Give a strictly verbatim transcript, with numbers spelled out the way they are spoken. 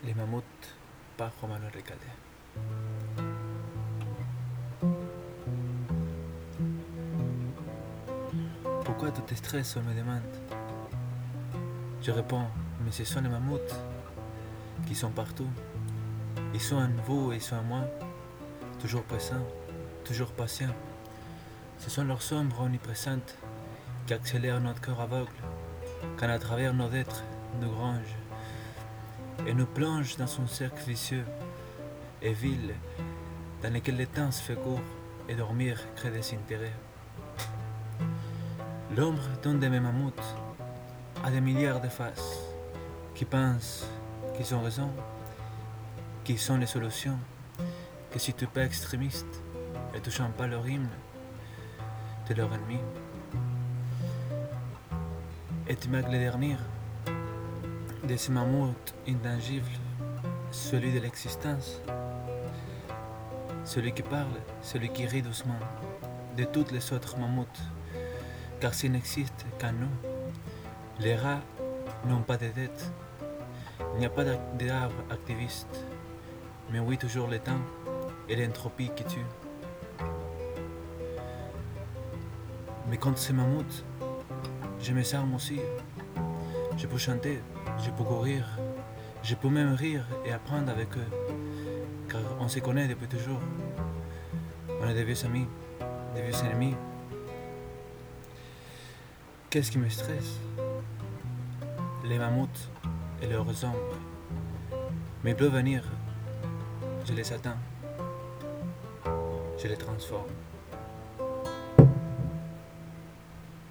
Les mammouths par Romano Recalde. Pourquoi tu te stresses, on me demande. Je réponds, mais ce sont les mammouths qui sont partout. Ils sont en vous et ils sont en moi, toujours présents, toujours patients. Ce sont leurs ombres omniprésentes qui accélèrent notre cœur aveugle, quand à travers nos êtres nous grongent et nous plongent dans un cercle vicieux et vil dans lequel le temps se fait court et dormir crée des intérêts. L'ombre d'un de mes mammouths a des milliards de faces qui pensent qu'ils ont raison, qu'ils sont les solutions, que si tu pas extrémiste et tu chantes pas leur hymne, t'es leur ennemi. Et tu marques le dernier de ces mammouths intangibles, celui de l'existence, celui qui parle, celui qui rit doucement de toutes les autres mammouths, car s'ils n'existent qu'en nous, les rats n'ont pas de tête, il n'y a pas d'arbre activiste, mais oui toujours le temps et l'entropie qui tue. Mais contre ces mammouths, je me sers aussi. Je peux chanter, je peux courir, je peux même rire et apprendre avec eux, car on se connaît depuis toujours. On est des vieux amis, des vieux ennemis. Qu'est-ce qui me stresse? Les mammouths et leurs ombres. Mais ils peuvent venir, je les attends, je les transforme.